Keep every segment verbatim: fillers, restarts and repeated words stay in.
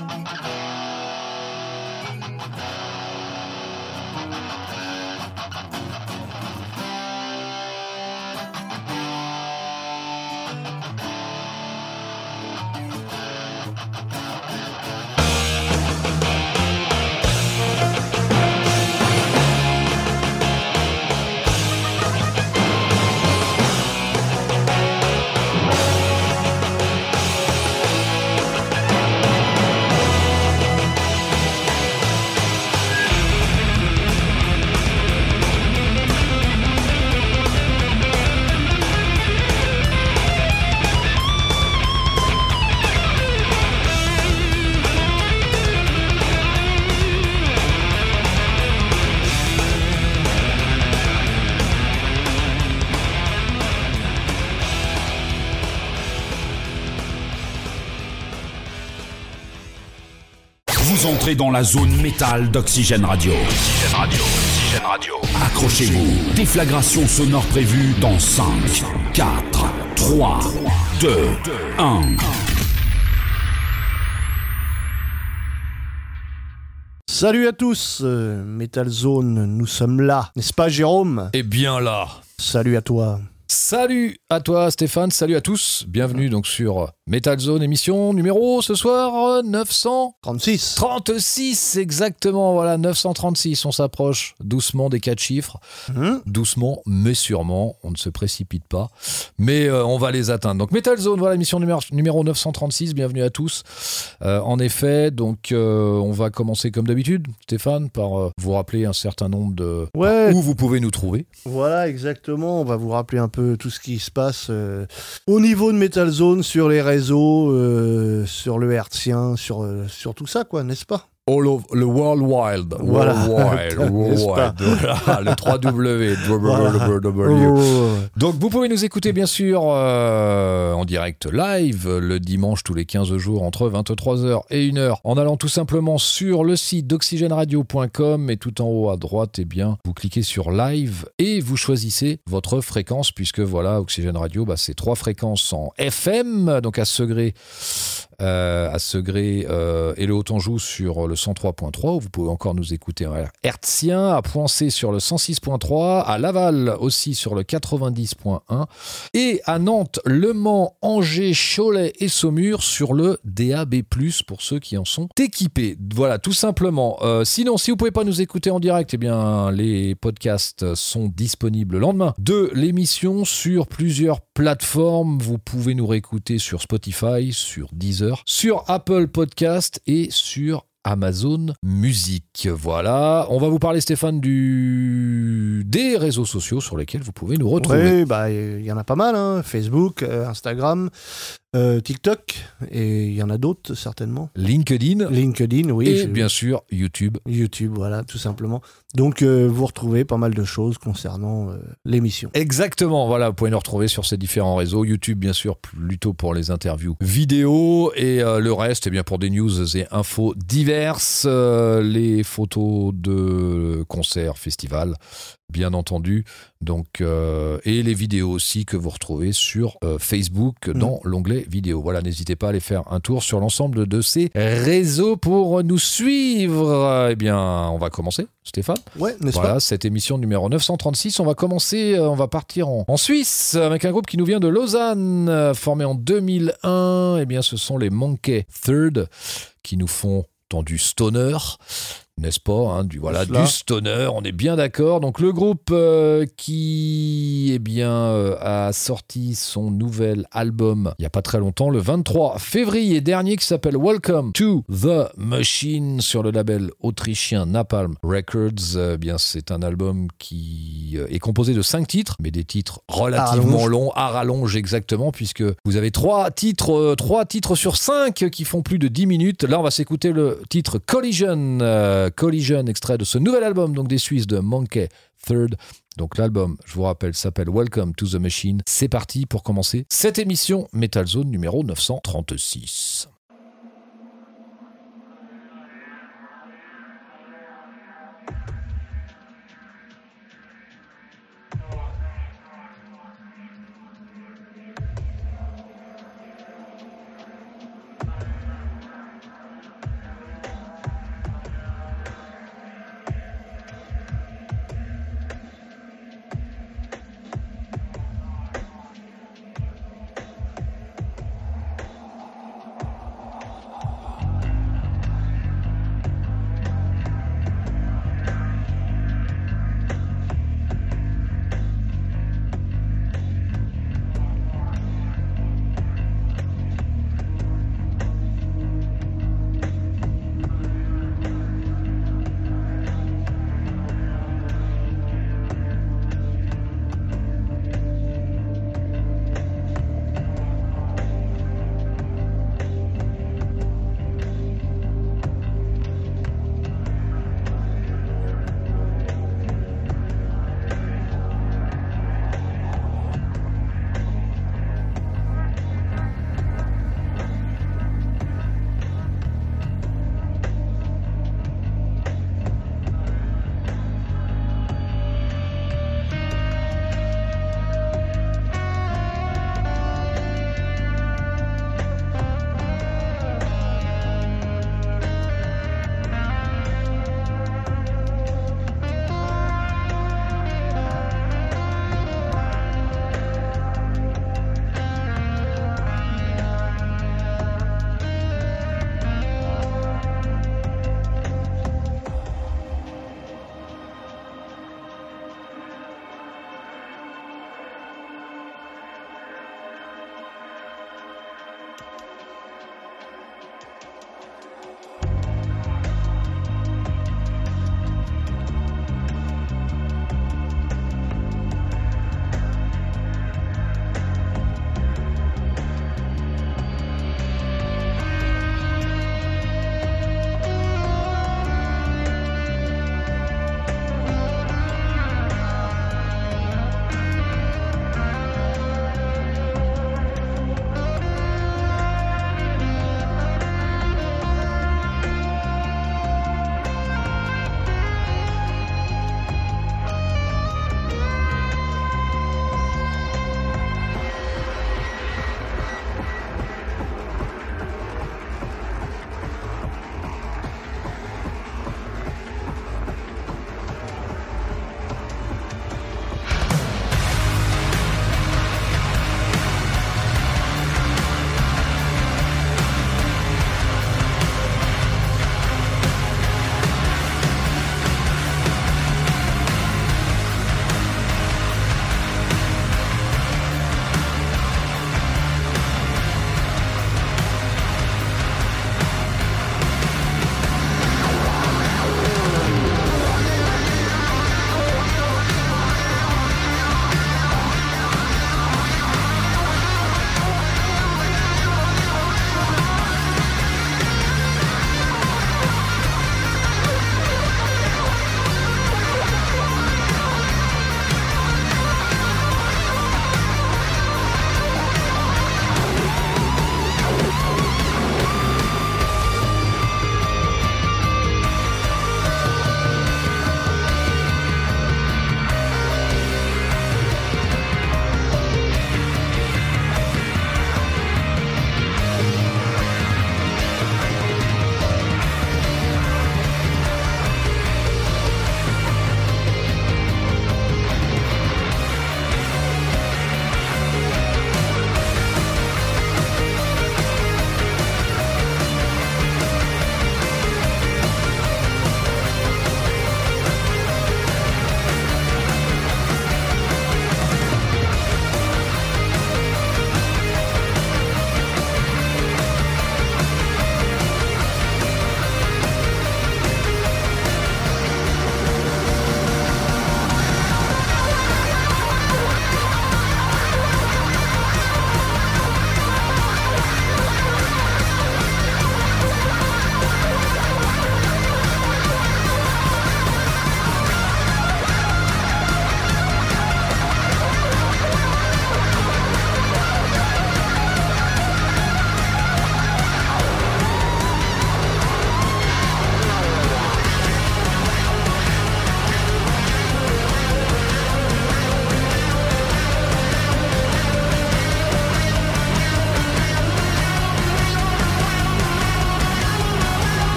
Vous entrez dans la zone métal d'Oxygène Radio. Oxygène Radio, Oxygène Radio. Accrochez-vous. Déflagration sonore prévue dans cinq, quatre, trois, deux, un. Salut à tous, euh, Metal Zone, nous sommes là, n'est-ce pas Jérôme ? Eh bien là. Salut à toi. Salut à toi Stéphane, salut à tous. Bienvenue donc sur Metal Zone, émission numéro ce soir neuf cent trente-six. trente-six exactement, voilà, neuf cent trente-six. On s'approche doucement des quatre chiffres. Mmh. Doucement mais sûrement, on ne se précipite pas. Mais euh, on va les atteindre. Donc Metal Zone, voilà, émission numéro, numéro neuf cent trente-six, bienvenue à tous. Euh, en effet, donc euh, on va commencer comme d'habitude, Stéphane, par euh, vous rappeler un certain nombre de... Ouais. Où vous pouvez nous trouver. Voilà, exactement, on va vous rappeler un peu tout ce qui se passe euh, au niveau de Metal Zone, sur les réseaux, euh, sur le hertzien, sur, euh, sur tout ça, quoi, n'est-ce pas ? All over, le World Wild, voilà. World Wild, World Wild, voilà, le trois W, voilà. Donc vous pouvez nous écouter bien sûr euh, en direct live le dimanche tous les quinze jours entre vingt-trois heures et une heure en allant tout simplement sur le site d'oxygène radio point com et tout en haut à droite, eh bien, vous cliquez sur live et vous choisissez votre fréquence puisque voilà, Oxygène Radio, bah, c'est trois fréquences en F M, donc à Segré, euh, à Segré euh, et le Haut-Anjou sur le cent trois point trois, où vous pouvez encore nous écouter en hertzien, à Poincé sur le cent six point trois, à Laval aussi sur le quatre-vingt-dix point un, et à Nantes, Le Mans, Angers, Cholet et Saumur sur le D A B plus, pour ceux qui en sont équipés. Voilà, tout simplement. Euh, sinon, si vous ne pouvez pas nous écouter en direct, eh bien, les podcasts sont disponibles le lendemain de l'émission sur plusieurs plateformes. Vous pouvez nous réécouter sur Spotify, sur Deezer, sur Apple Podcast et sur Amazon Music. Voilà, on va vous parler, Stéphane, du... des réseaux sociaux sur lesquels vous pouvez nous retrouver. Oui, bah, il y en a pas mal, hein. Facebook, euh, Instagram, euh, TikTok, et il y en a d'autres certainement. LinkedIn. LinkedIn, oui. Et je... bien sûr, YouTube. YouTube, voilà, tout simplement. Donc, euh, vous retrouvez pas mal de choses concernant euh, l'émission. Exactement, voilà, vous pouvez nous retrouver sur ces différents réseaux. YouTube, bien sûr, plutôt pour les interviews vidéo, et euh, le reste, eh bien, pour des news et infos diverses, euh, les photos de concerts, festivals, bien entendu, donc, euh, et les vidéos aussi que vous retrouvez sur euh, Facebook dans mmh. l'onglet vidéo. Voilà, n'hésitez pas à aller faire un tour sur l'ensemble de ces réseaux pour nous suivre. Eh bien, on va commencer, Stéphane. Ouais, n'est-ce voilà, pas ? Cette émission numéro neuf cent trente-six, on va commencer, on va partir en, en Suisse avec un groupe qui nous vient de Lausanne, formé en deux mille un. Eh bien, ce sont les Monkey Third qui nous font du stoner, n'est-ce pas, hein, du, voilà, du stoner, on est bien d'accord. Donc le groupe euh, qui eh bien, euh, a sorti son nouvel album il n'y a pas très longtemps, le vingt-trois février dernier, qui s'appelle Welcome to the Machine sur le label autrichien Napalm Records. Euh, bien, c'est un album qui euh, est composé de cinq titres, mais des titres relativement longs, à rallonge exactement, puisque vous avez trois titres, euh, trois titres sur cinq qui font plus de dix minutes. Là, on va s'écouter le titre Collision, euh, Collision, extrait de ce nouvel album donc des Suisses de Monkey Third. Donc l'album, je vous rappelle, s'appelle Welcome to the Machine. C'est parti pour commencer cette émission Metal Zone numéro neuf cent trente-six.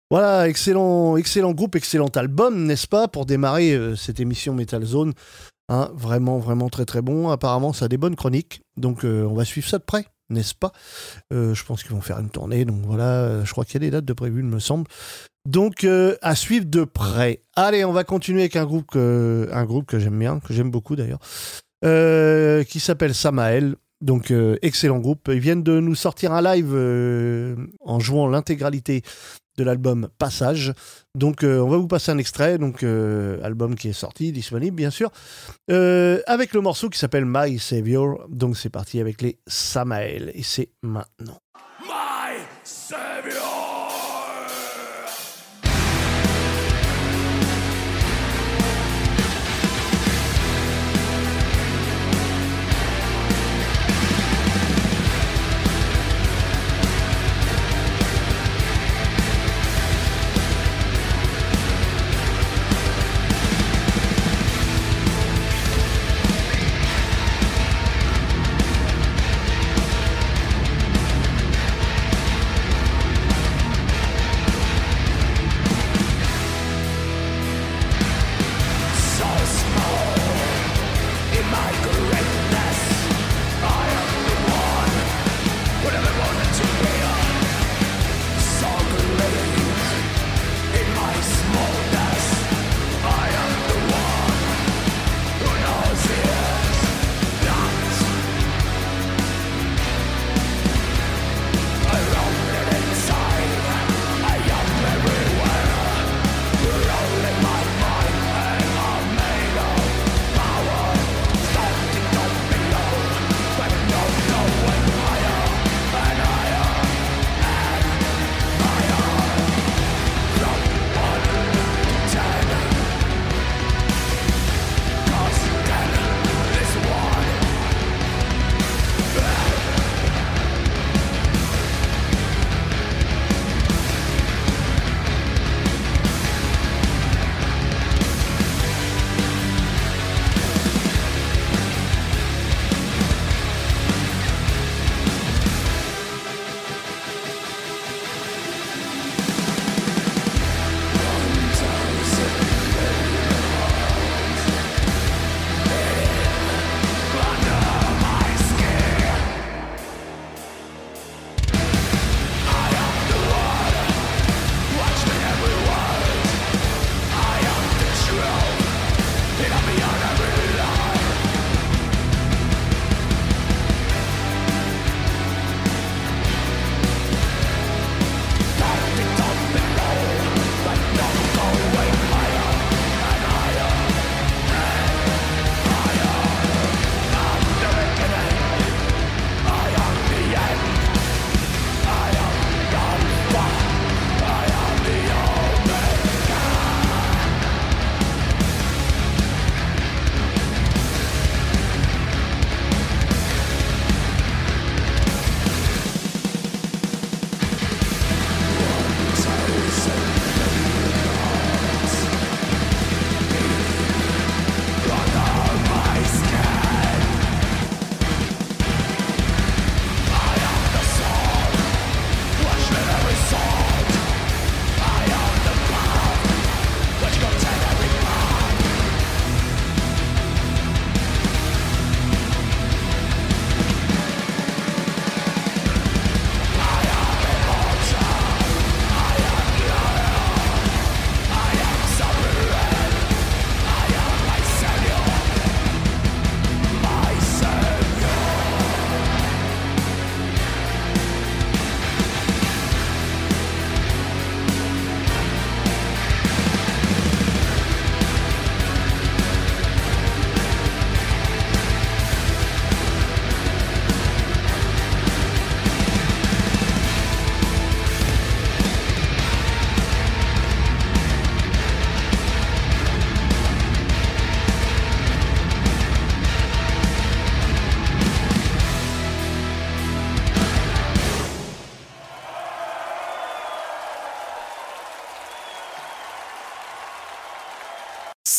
Voilà, excellent, excellent groupe, excellent album, n'est-ce pas, pour démarrer euh, cette émission Metal Zone. Hein, vraiment, vraiment très très bon. Apparemment, ça a des bonnes chroniques, donc euh, on va suivre ça de près, n'est-ce pas? euh, Je pense qu'ils vont faire une tournée, donc voilà, je crois qu'il y a des dates de prévues, il me semble. Donc, euh, à suivre de près. Allez, on va continuer avec un groupe que, un groupe que j'aime bien, que j'aime beaucoup d'ailleurs, euh, qui s'appelle Samael. Donc, euh, excellent groupe. Ils viennent de nous sortir un live euh, en jouant l'intégralité de l'album Passage. Donc, euh, on va vous passer un extrait. Donc, euh, album qui est sorti, disponible, bien sûr, euh, avec le morceau qui s'appelle My Savior. Donc, c'est parti avec les Samael. Et c'est maintenant. My Savior. Thank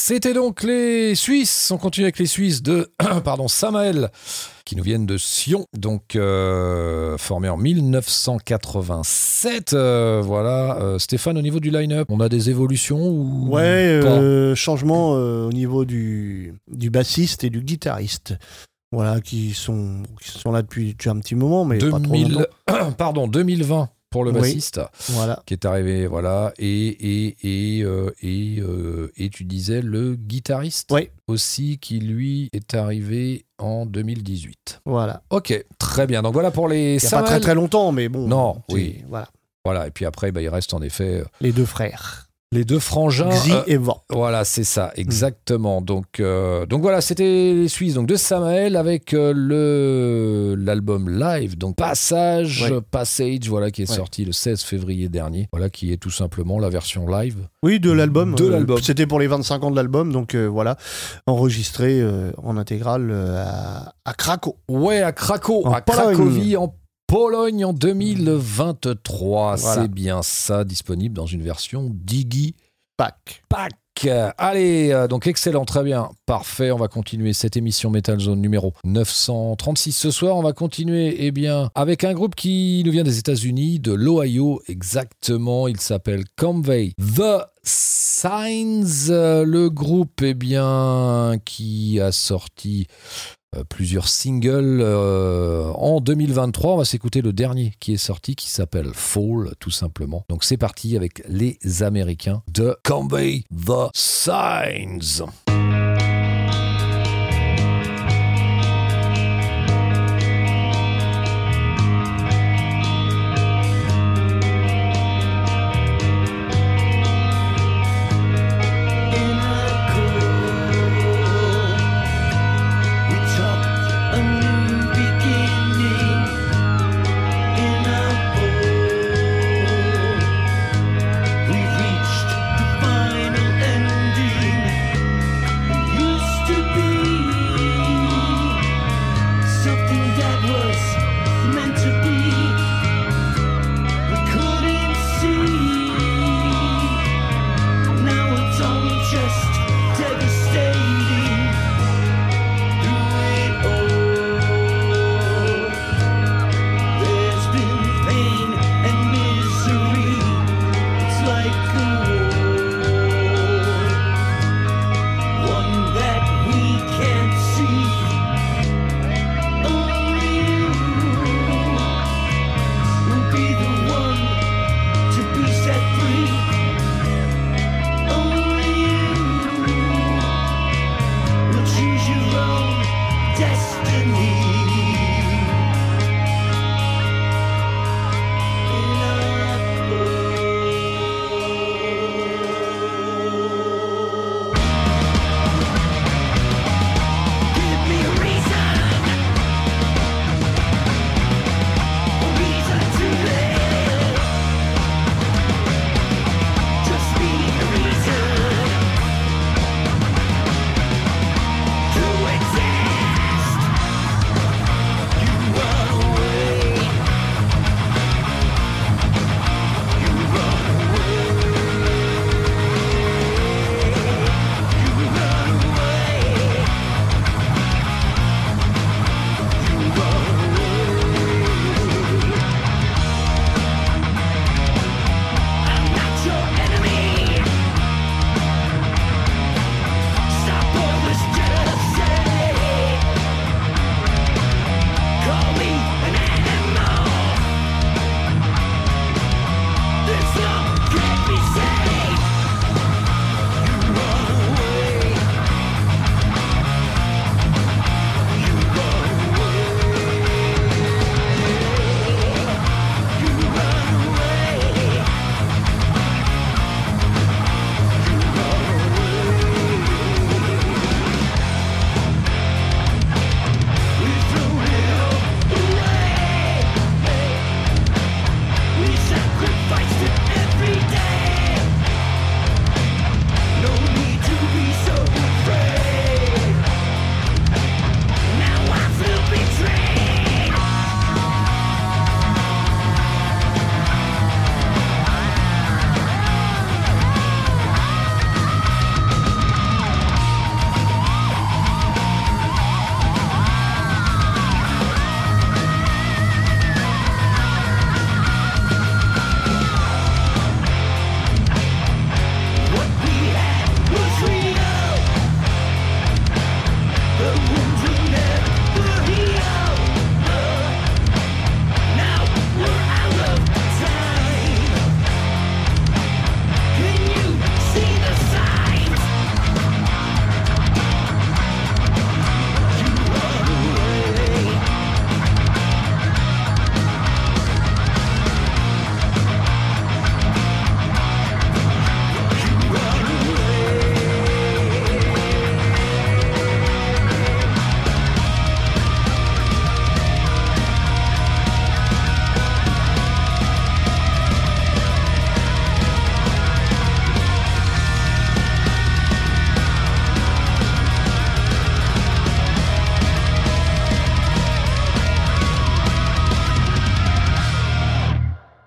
C'était donc les Suisses. On continue avec les Suisses de pardon, Samael, qui nous viennent de Sion, donc euh, formé en dix-neuf cent quatre-vingt-sept. Euh, voilà, euh, Stéphane, au niveau du line-up, on a des évolutions ou Ouais, euh, changement euh, au niveau du, du bassiste et du guitariste. Voilà, qui sont, qui sont là depuis, depuis un petit moment, mais deux mille, pas trop longtemps. Pardon, deux mille vingt pour le bassiste, oui, voilà. Qui est arrivé, voilà, et et et euh, et, euh, et tu disais le guitariste, oui, aussi, qui lui est arrivé en deux mille dix-huit. Voilà. Ok, très bien. Donc voilà pour les. Il n'y a pas très très longtemps, mais bon. Non, oui, voilà. Voilà, et puis après, bah, il reste en effet les deux frères. Les deux frangins. Xi euh, et Vorp. Voilà, c'est ça, exactement. Mmh. Donc, euh, donc voilà, c'était les Suisses, donc de Samael avec euh, le l'album live, donc Passage, ouais. Passage, voilà, qui est ouais. sorti le seize février dernier. Voilà, qui est tout simplement la version live. Oui, de l'album. De euh, l'album. C'était pour les vingt-cinq ans de l'album, donc euh, voilà, enregistré euh, en intégrale euh, à, à Cracow. Ouais, à Cracow, en à Pologne. Cracovie, en Pologne en deux mille vingt-trois, voilà. C'est bien ça, disponible dans une version Digi Pack. Pack. Allez, euh, donc excellent, très bien, parfait. On va continuer cette émission Metal Zone numéro neuf cent trente-six ce soir. On va continuer, eh bien, avec un groupe qui nous vient des États-Unis, de l'Ohio exactement. Il s'appelle Convey the Signs. Euh, le groupe, eh bien, qui a sorti Euh, plusieurs singles euh, en deux mille vingt-trois. On va s'écouter le dernier qui est sorti, qui s'appelle Fall, tout simplement. Donc c'est parti avec les Américains de Convey the Signs. We've reached the final ending.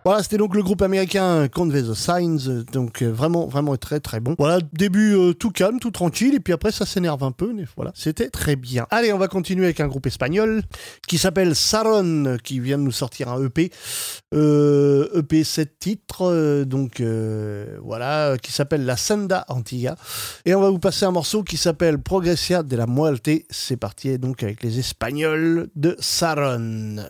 Voilà, c'était donc le groupe américain Convey the Signs, donc euh, vraiment, vraiment très très bon. Voilà, début euh, tout calme, tout tranquille, et puis après ça s'énerve un peu, mais voilà, c'était très bien. Allez, on va continuer avec un groupe espagnol qui s'appelle Saron, qui vient de nous sortir un E P, euh, E P sept titres, euh, donc euh, voilà, qui s'appelle La Senda Antigua, et on va vous passer un morceau qui s'appelle Progresia de la Muerte. C'est parti donc avec les Espagnols de Saron.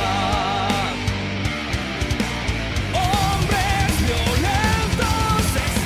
Hombres violentos,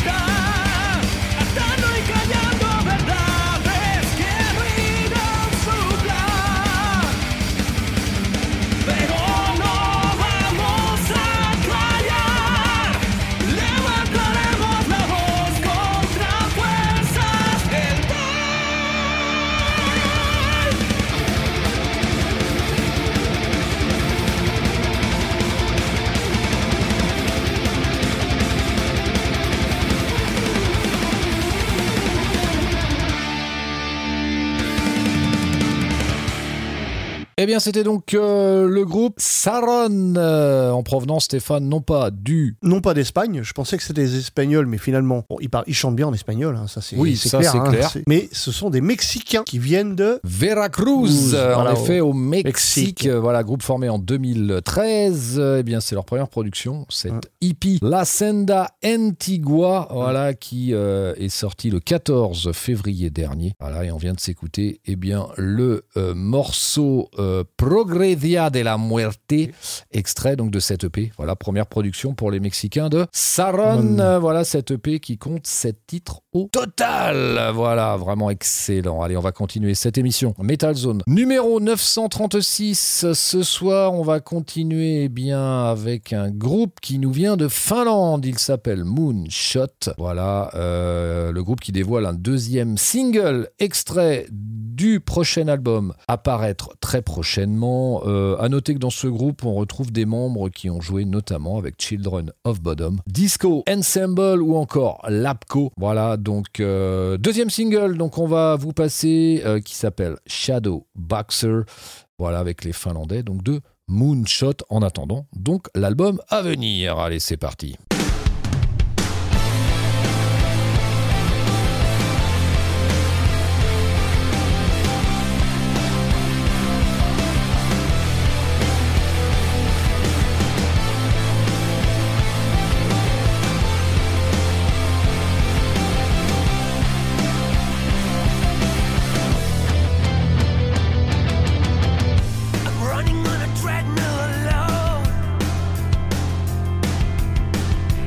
Eh bien, c'était donc euh, le groupe Saron, euh, en provenance, Stéphane, non pas du... Non pas d'Espagne, je pensais que c'était des Espagnols, mais finalement, bon, ils, parlent, ils chantent bien en espagnol, hein, ça c'est, oui, c'est ça, clair. c'est hein, clair. c'est... Mais ce sont des Mexicains qui viennent de... Veracruz, euh, voilà, en effet, au, au Mexique. Mexique. Euh, voilà, groupe formé en deux mille treize. Euh, eh bien, c'est leur première production, cette Hum. E P La Senda Antigua, voilà, qui euh, est sortie le quatorze février dernier. Voilà, et on vient de s'écouter, eh bien, le euh, morceau euh, Progredia de la Muerte, extrait donc de cette E P. Voilà, première production pour les Mexicains de Saron. Hum. Euh, voilà, cette E P qui compte sept titres au total. Voilà, vraiment excellent. Allez, on va continuer cette émission. Metal Zone numéro neuf cent trente-six. Ce soir, on va continuer eh bien avec un groupe qui nous vient de Finlande. Il s'appelle Moonshot. Voilà, euh, le groupe qui dévoile un deuxième single extrait du prochain album à paraître très prochainement. Euh, à noter que dans ce groupe, on retrouve des membres qui ont joué notamment avec Children of Bodom, Disco Ensemble ou encore Lapco. Voilà, donc euh, deuxième single, donc on va vous passer euh, qui s'appelle Shadow Boxer. Voilà, avec les Finlandais, donc de Moonshot. En attendant, donc l'album à venir. Allez, c'est parti. I'm running on a treadmill alone.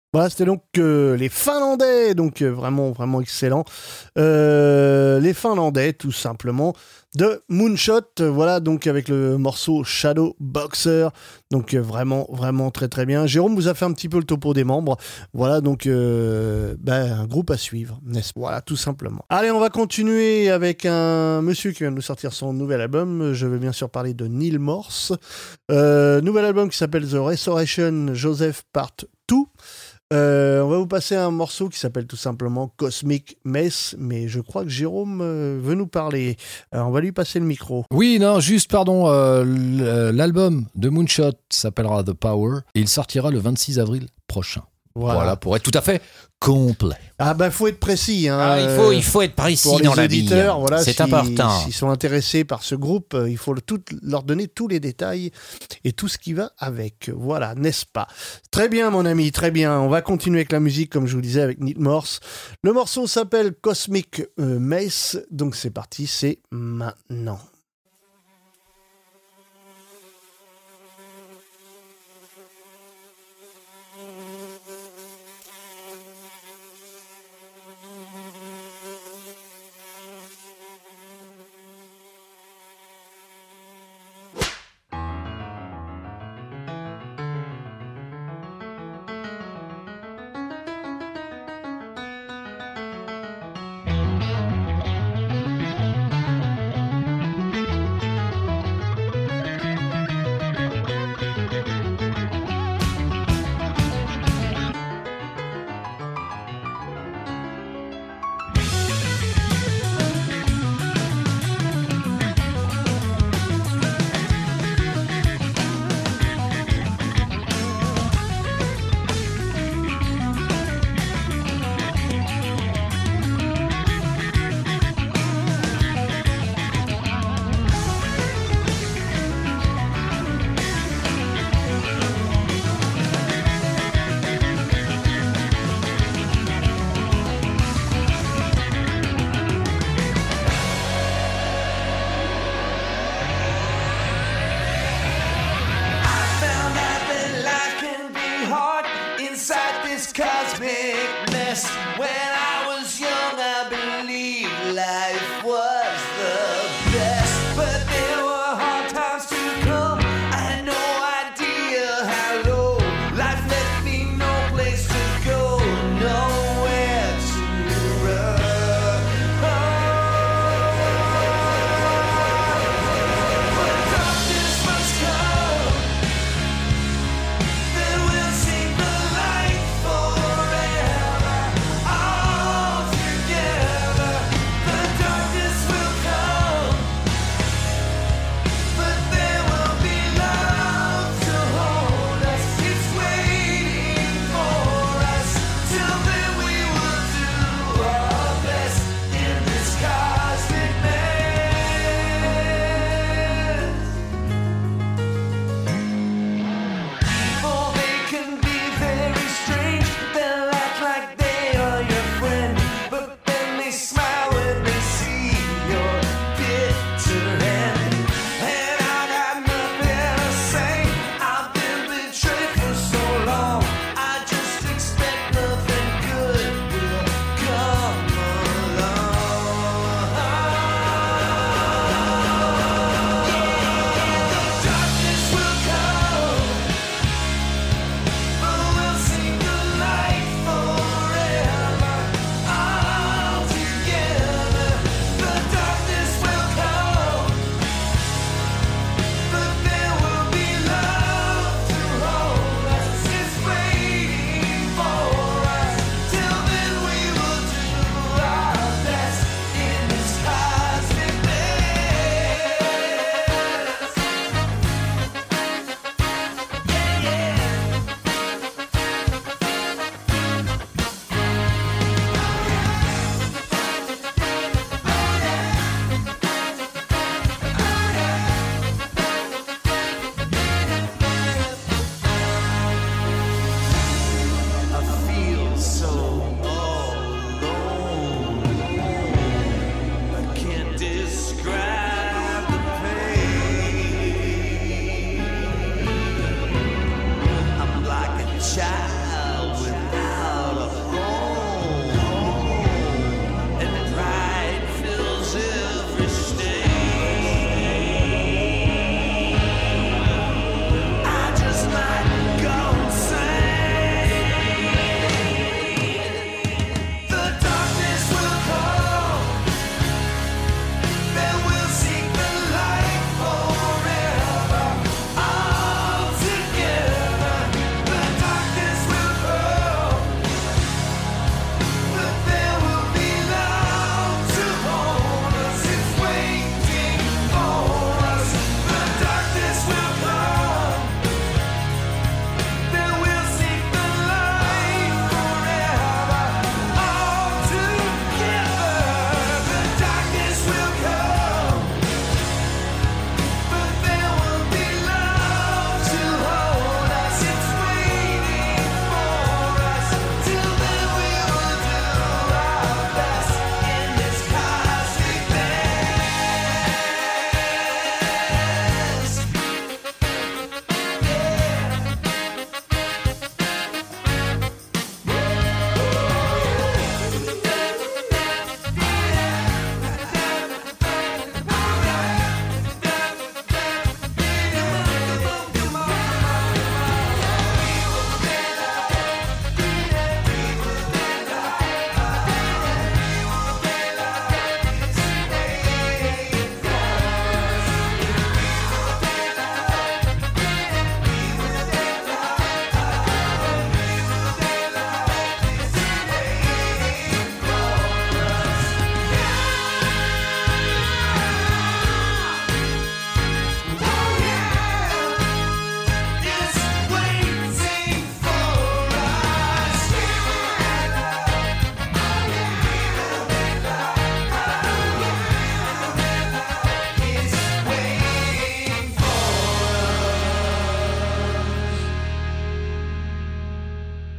Voilà, c'était donc euh, les Finlandais, donc euh, vraiment, vraiment excellent. Euh, les Finlandais, tout simplement, de Moonshot, euh, voilà, donc avec le morceau Shadow Boxer, donc euh, vraiment, vraiment très très bien. Jérôme vous a fait un petit peu le topo des membres, voilà, donc euh, ben, un groupe à suivre, n'est-ce pas? Voilà, tout simplement. Allez, on va continuer avec un monsieur qui vient de nous sortir son nouvel album, je vais bien sûr parler de Neil Morse, euh, nouvel album qui s'appelle The Restoration Joseph Part deux. Euh, on va vous passer un morceau qui s'appelle tout simplement Cosmic Mess, mais je crois que Jérôme euh, veut nous parler. Alors on va lui passer le micro. Oui, non, juste, pardon, euh, l'album de Moonshot s'appellera The Power et il sortira le vingt-six avril prochain. Voilà. Voilà, pour être tout à fait complet. Ah bah faut être précis. Hein, ah, il, faut, il faut être précis pour dans les la auditeurs, vie. Voilà, c'est si, important. S'ils sont intéressés par ce groupe, il faut le, tout, leur donner tous les détails et tout ce qui va avec. Voilà, n'est-ce pas? Très bien mon ami, très bien. On va continuer avec la musique comme je vous disais avec Neil Morse. Le morceau s'appelle Cosmic euh, Mess. Donc c'est parti, c'est maintenant.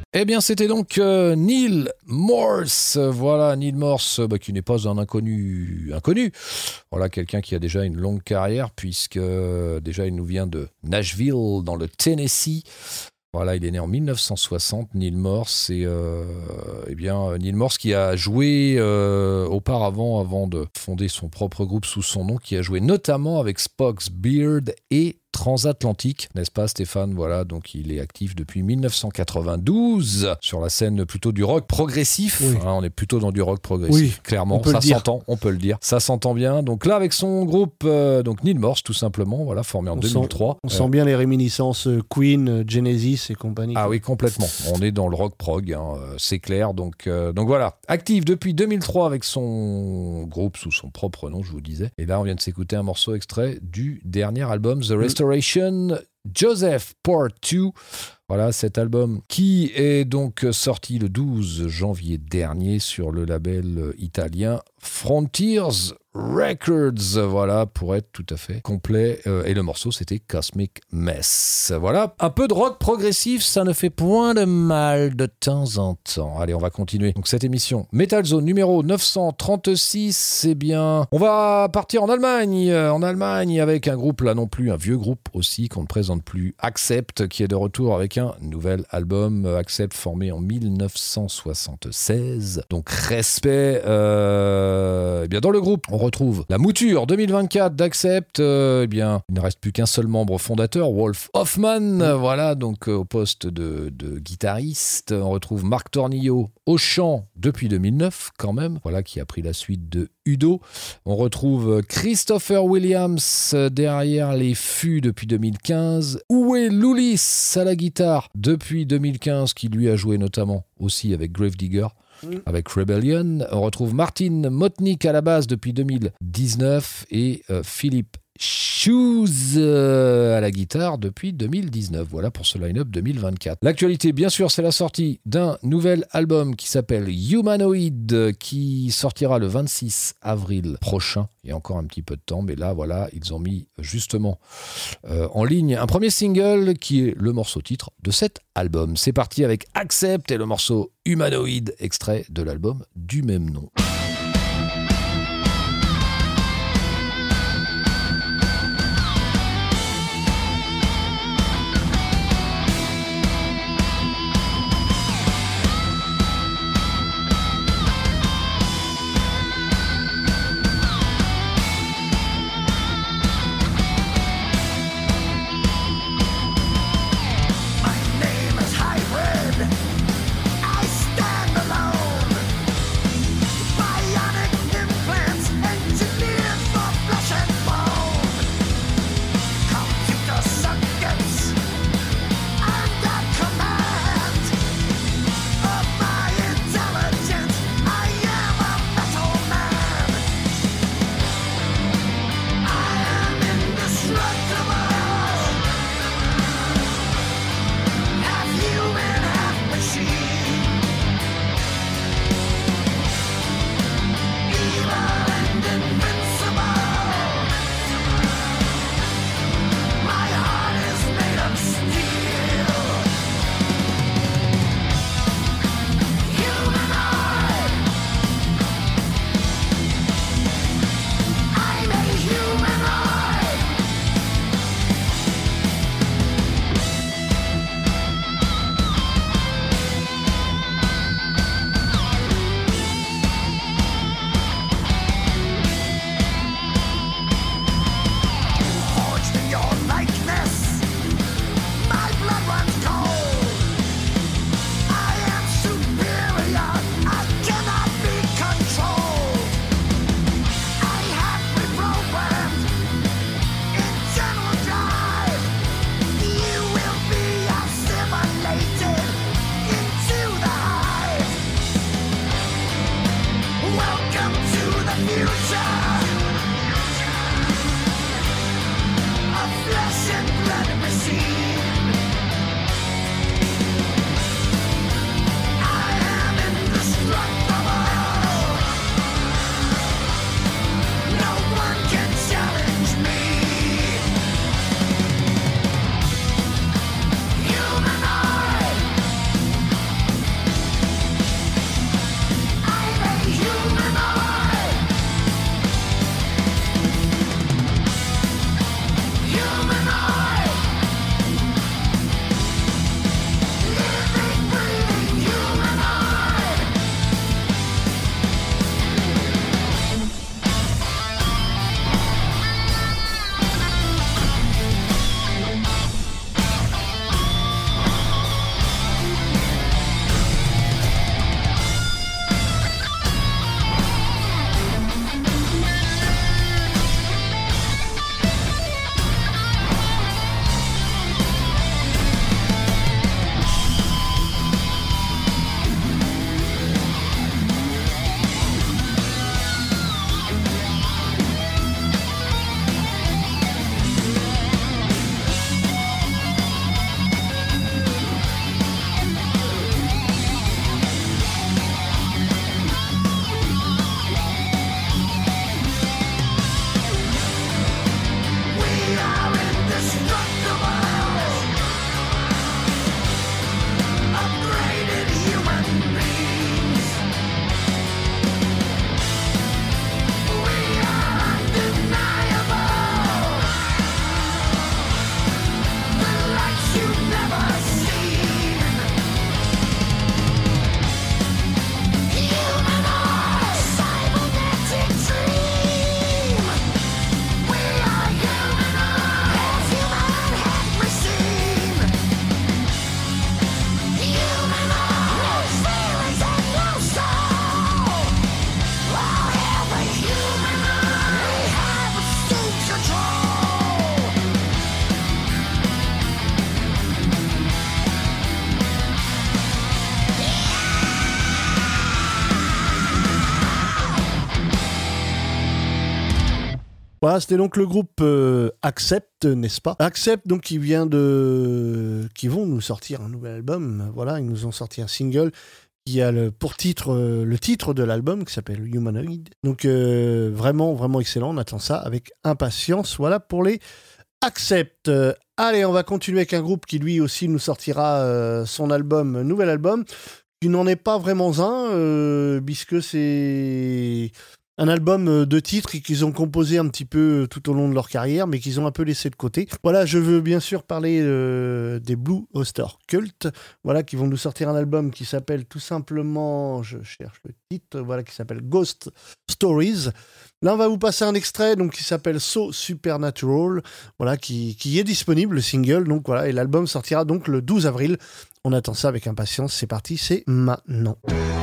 Eh bien, c'était donc euh, Neil Morse. Voilà, Neil Morse, bah, qui n'est pas un inconnu inconnu. Voilà, quelqu'un qui a déjà une longue carrière, puisque euh, déjà, il nous vient de Nashville, dans le Tennessee. Voilà, il est né en dix-neuf cent soixante, Neil Morse. Et euh, eh bien, Neil Morse qui a joué euh, auparavant, avant de fonder son propre groupe sous son nom, qui a joué notamment avec Spock's Beard et Transatlantique, n'est-ce pas Stéphane? Voilà, donc il est actif depuis dix-neuf cent quatre-vingt-douze sur la scène plutôt du rock progressif. Oui. Hein, on est plutôt dans du rock progressif, oui, clairement. Ça s'entend, on peut le dire. Ça s'entend bien. Donc là, avec son groupe, euh, donc Neil Morse, tout simplement, voilà, formé en on deux mille trois. Sent, on euh, sent bien les réminiscences Queen, Genesis et compagnie. Ah oui, complètement. On est dans le rock prog, hein, c'est clair. Donc, euh, donc voilà, actif depuis deux mille trois avec son groupe sous son propre nom, je vous disais. Et là, on vient de s'écouter un morceau extrait du dernier album, The Restoration. Joseph Part deux. Voilà, cet album qui est donc sorti le douze janvier dernier sur le label italien Frontiers Records, voilà, pour être tout à fait complet. Euh, et le morceau, c'était Cosmic Mess. Voilà, un peu de rock progressif, ça ne fait point de mal de temps en temps. Allez, on va continuer. Donc cette émission, Metal Zone numéro neuf cent trente-six, eh bien, on va partir en Allemagne, en Allemagne avec un groupe, là non plus, un vieux groupe aussi, qu'on ne présente plus, Accept, qui est de retour avec un nouvel album, Accept, formé en dix-neuf cent soixante-seize. Donc respect, euh, eh bien, dans le groupe, on retrouve la mouture deux mille vingt-quatre d'Accept. Euh, eh bien, il ne reste plus qu'un seul membre fondateur, Wolf Hoffman. Mmh. Voilà, donc euh, au poste de, de guitariste. On retrouve Marc Tornillo au chant depuis deux mille neuf, quand même. Voilà, qui a pris la suite de Udo. On retrouve Christopher Williams derrière les fûts depuis deux mille quinze. Uwe Lulis à la guitare depuis deux mille quinze, qui lui a joué notamment aussi avec Gravedigger. Avec Rebellion, on retrouve Martin Motnik à la basse depuis deux mille dix-neuf et euh, Philippe Shoes euh, à la guitare depuis deux mille dix-neuf. Voilà pour ce line-up deux mille vingt-quatre. L'actualité, bien sûr, c'est la sortie d'un nouvel album qui s'appelle Humanoid, qui sortira le vingt-six avril prochain. Il y a encore un petit peu de temps, mais là, voilà, ils ont mis justement euh, en ligne un premier single qui est le morceau titre de cet album. C'est parti avec Accept et le morceau Humanoid, extrait de l'album du même nom. I stand alone. Voilà, c'était donc le groupe euh, Accept, n'est-ce pas? Accept, donc qui vient de, qui vont nous sortir un nouvel album. Voilà, ils nous ont sorti un single qui a le, pour titre euh, le titre de l'album qui s'appelle Humanoid. Donc euh, vraiment, vraiment excellent. On attend ça avec impatience. Voilà pour les Accept. Euh, allez, on va continuer avec un groupe qui lui aussi nous sortira euh, son album, nouvel album. Qui n'en est pas vraiment un, euh, puisque c'est un album de titres qu'ils ont composé un petit peu tout au long de leur carrière, mais qu'ils ont un peu laissé de côté. Voilà, je veux bien sûr parler euh, des Blue Oyster Cult, voilà, qui vont nous sortir un album qui s'appelle tout simplement, je cherche le titre, voilà, qui s'appelle Ghost Stories. Là, on va vous passer un extrait donc, qui s'appelle So Supernatural, voilà, qui, qui est disponible, le single, donc voilà, et l'album sortira donc le douze avril. On attend ça avec impatience, c'est parti, c'est maintenant.